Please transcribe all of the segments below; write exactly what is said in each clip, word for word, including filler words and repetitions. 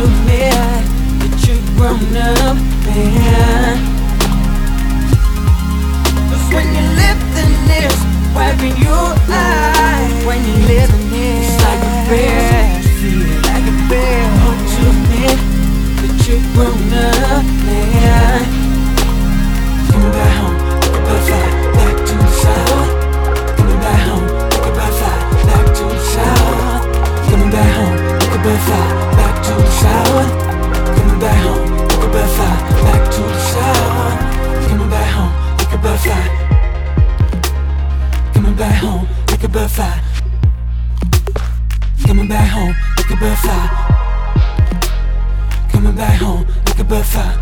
admit that you're grown up, man. 'Cause when you live in this, wiping your eyes, when you live in this, it's like a bear, feel it like a bear. Hard to admit that you're grown up, man. Coming back home, like a butterfly, back to the south. Coming back home, like a butterfly, back to the south. Coming back home, like a butterfly, back to the south. Coming back home, like a butterfly, back to the south. Coming back home, like a butterfly. Coming back home, like a butterfly. Coming back home, like a butterfly. Coming back home, like a butterfly.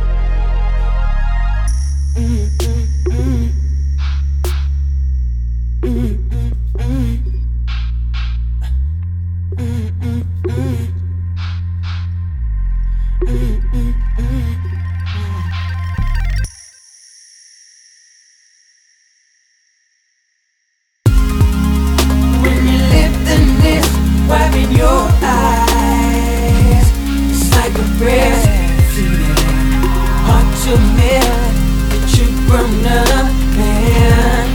Mm, mm, mm. Mm, mm, mm. Mm, mm, mm. Mm, mm, mm. When you live in this, wiping your eyes, it's like a breath, feeling hard to admit that you're grown up, man.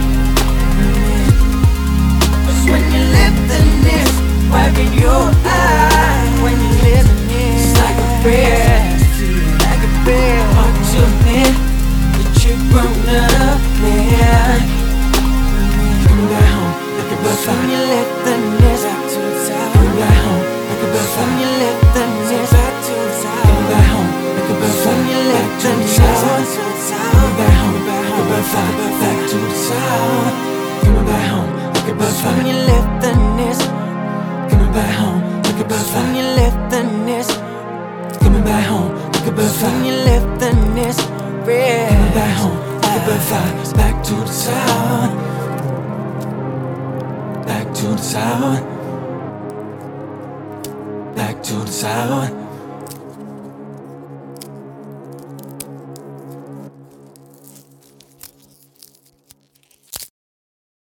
'Cause when you live in this, wiping your eyes, when you live in this, it's like a breath, feeling like a breath, hard to admit that you're grown up, man. Coming back home, like a butterfly. When you live in this, back to the top. Coming back home, like a butterfly. When you live in this, back to the top. Coming back home, like a butterfly. When you live in this, coming back home, like a butterfly. Back to the south. Coming back home, like a butterfly. When you live in this, coming back home, like a butterfly. When you live in this, coming back home, like a butterfly. When you live in this, coming back home, like a butterfly. Back to the south. Back to the south. Back to the south.